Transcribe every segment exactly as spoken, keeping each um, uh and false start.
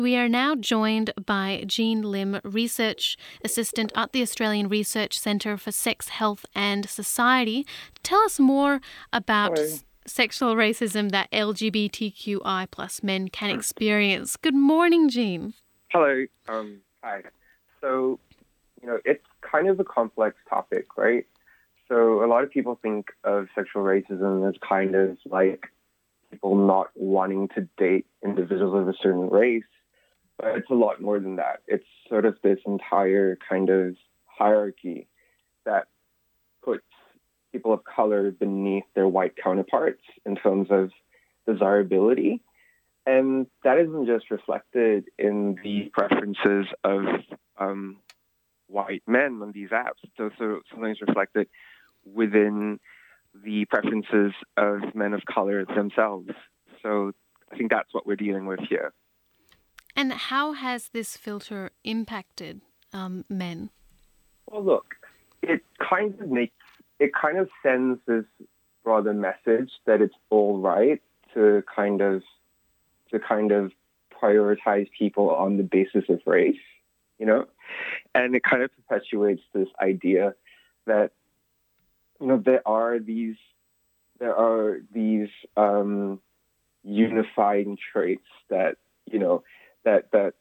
We are now joined by Jean Lim, Research Assistant at the Australian Research Centre for Sex, Health and Society. Tell us more about Hello. s- sexual racism that L G B T Q I plus men can experience. Good morning, Jean. Hello. Um, hi. So, you know, it's kind of a complex topic, right? So a lot of people think of sexual racism as kind of like people not wanting to date individuals of a certain race, but it's a lot more than that. It's sort of this entire kind of hierarchy that puts people of color beneath their white counterparts in terms of desirability. And that isn't just reflected in the preferences of um, white men on these apps. It's also sometimes reflected within the preferences of men of color themselves. So I think that's what we're dealing with here. And how has this filter impacted um, men? Well, look, it kind of makes, it kind of sends this broader message that it's all right to kind of, to kind of prioritize people on the basis of race, you know? And it kind of perpetuates this idea that, you know, there are these, there are these um, unifying traits that, you know, that, that,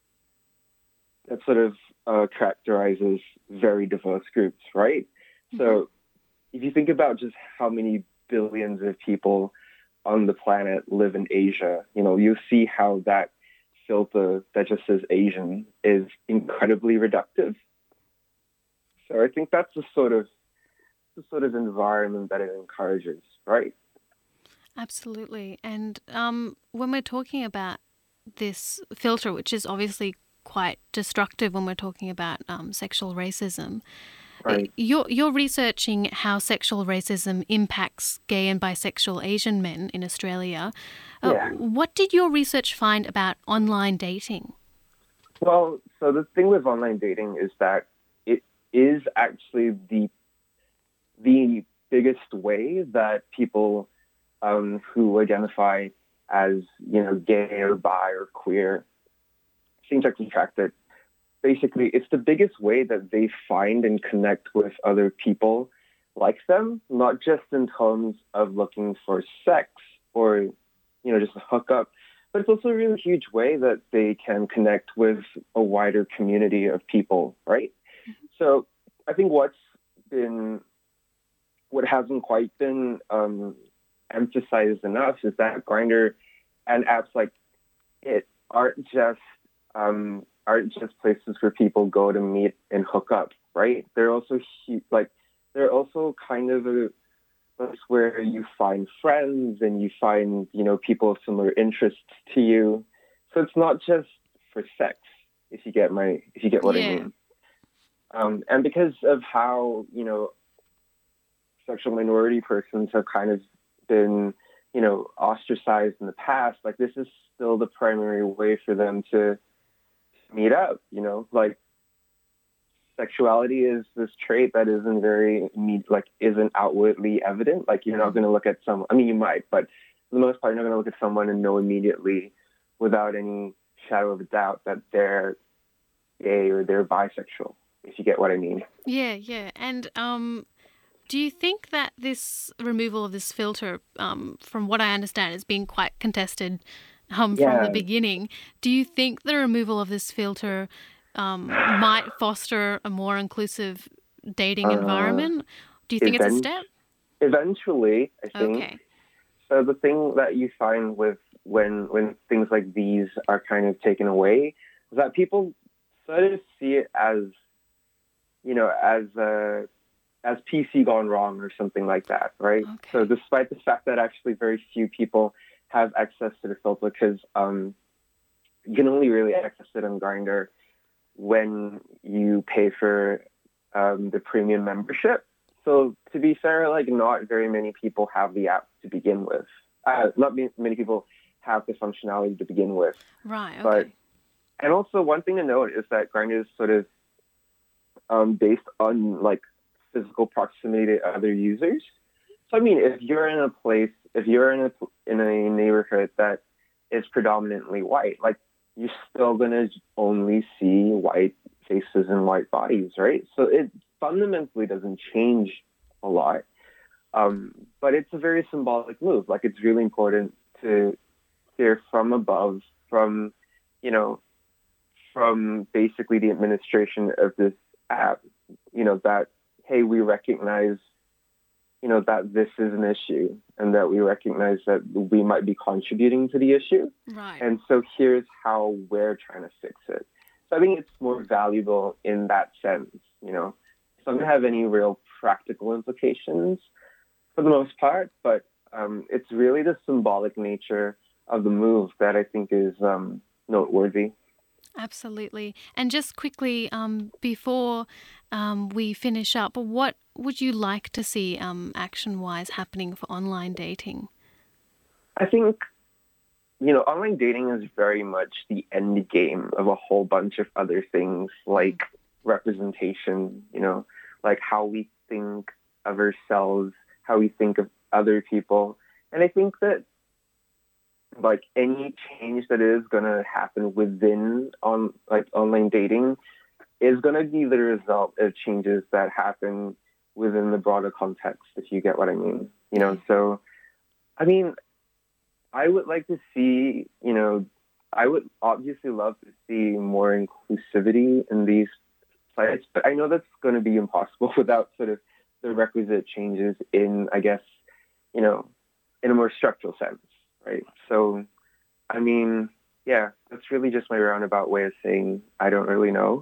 that sort of uh, characterizes very diverse groups, right? Mm-hmm. So if you think about just how many billions of people on the planet live in Asia, you know, you see how that filter that just says Asian is incredibly reductive. So I think that's the sort of the sort of environment that it encourages, right? Absolutely. And um, when we're talking about this filter, which is obviously quite destructive when we're talking about um, sexual racism, right. you're, you're researching how sexual racism impacts gay and bisexual Asian men in Australia. Uh, yeah. What did your research find about online dating? Well, so the thing with online dating is that it is actually the the biggest way that people um, who identify as, you know, gay or bi or queer, same-sex attracted, basically it's the biggest way that they find and connect with other people like them, not just in terms of looking for sex or, you know, just a hookup, but it's also a really huge way that they can connect with a wider community of people, right? Mm-hmm. So I think what's been What hasn't quite been um, emphasized enough is that Grindr and apps like it aren't just um, aren't just places where people go to meet and hook up, right? They're also like they're also kind of a place where you find friends and you find, you know, people of similar interests to you. So it's not just for sex, if you get my if you get what yeah. I mean. Um, and because of how, you know, sexual minority persons have kind of been, you know, ostracized in the past, like this is still the primary way for them to meet up, you know, like sexuality is this trait that isn't very, like, isn't outwardly evident. Like you're not going to look at someone, I mean, you might, but for the most part, you're not going to look at someone and know immediately without any shadow of a doubt that they're gay or they're bisexual, if you get what I mean. Yeah, yeah. And, um, do you think that this removal of this filter, um, from what I understand, has been quite contested um, yeah. from the beginning? Do you think the removal of this filter um, might foster a more inclusive dating uh, environment? Do you think event- it's a step? Eventually, I think. Okay. So the thing that you find with when when things like these are kind of taken away is that people sort of see it as, you know, as a as P C gone wrong or something like that, right? Okay. So despite the fact that actually very few people have access to the filter, because um, you can only really access it on Grindr when you pay for um, the premium membership. So to be fair, like not very many people have the app to begin with. Uh, not many people have the functionality to begin with. Right, okay. But, and also one thing to note is that Grindr is sort of um, based on like physical proximity to other users. So I mean, if you're in a place, if you're in a in a neighborhood that is predominantly white, like you're still going to only see white faces and white bodies, right? So it fundamentally doesn't change a lot. Um, but it's a very symbolic move. Like, it's really important to hear from above, from, you know, from basically the administration of this app, you know, that, hey, we recognize, you know, that this is an issue and that we recognize that we might be contributing to the issue. Right. And so here's how we're trying to fix it. So I think it's more valuable in that sense, you know. It doesn't have any real practical implications for the most part, but um, it's really the symbolic nature of the move that I think is um, noteworthy. Absolutely. And just quickly, um, before um, we finish up, what would you like to see um, action-wise happening for online dating? I think, you know, online dating is very much the end game of a whole bunch of other things like representation, you know, like how we think of ourselves, how we think of other people. And I think that like any change that is going to happen within on like online dating is going to be the result of changes that happen within the broader context, if you get what I mean. You know, so I mean, I would like to see, you know, I would obviously love to see more inclusivity in these sites, but I know that's going to be impossible without sort of the requisite changes in, I guess, you know, in a more structural sense. Right. So, I mean, yeah, that's really just my roundabout way of saying I don't really know.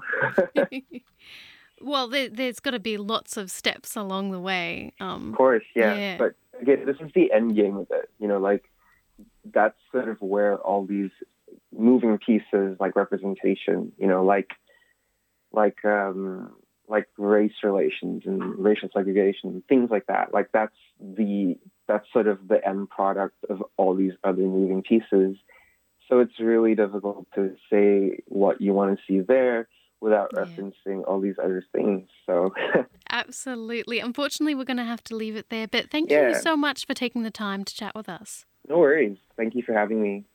Well, there, there's got to be lots of steps along the way. Um, of course, yeah. yeah. But again, this is the end game of it. You know, like that's sort of where all these moving pieces, like representation, you know, like like um, like race relations and racial segregation, things like that. Like that's the that's sort of the end product of all these other moving pieces. So it's really difficult to say what you want to see there without Yeah. referencing all these other things. So Absolutely. Unfortunately, we're going to have to leave it there. But thank yeah. you so much for taking the time to chat with us. No worries. Thank you for having me.